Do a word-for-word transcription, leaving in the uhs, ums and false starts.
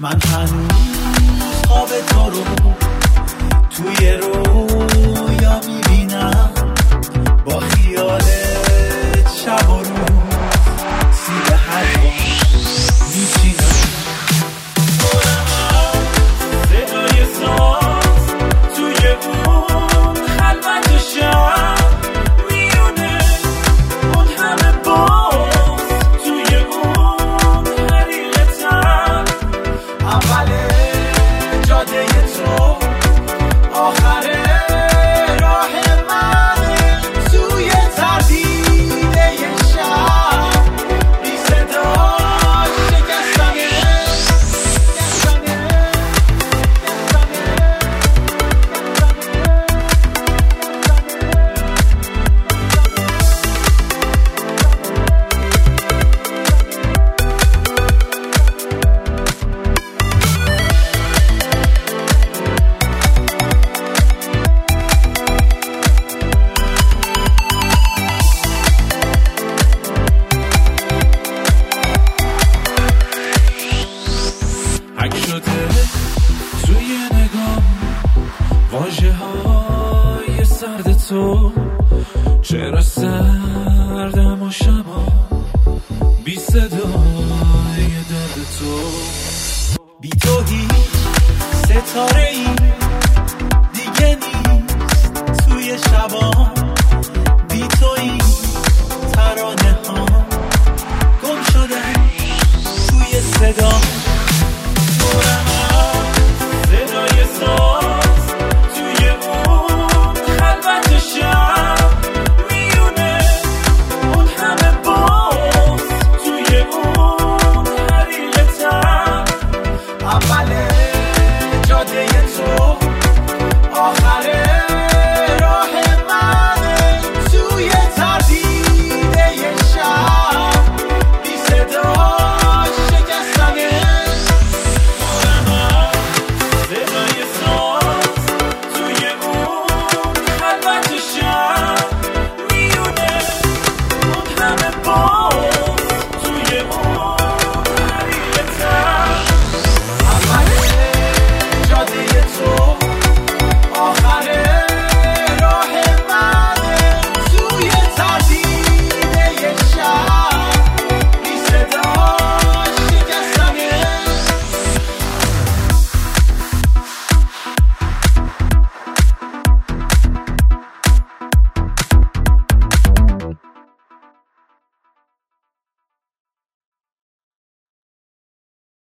من هنوز خواب تو رو توی رویا میبینم، با خیالت شب و روز سیب هر میچینم. صدای ساز توی اون خلوت شب میونه، اون همه باز توی اون حریقتم. اول جاده تو آخر راه من، توی تردیده شب بی صدا شکستنه شکستنه حک شده توی نگاه واژه های سرد تو، چرا سردم و شبا بی صدای درد تو. بی تو هیچ ستاره ای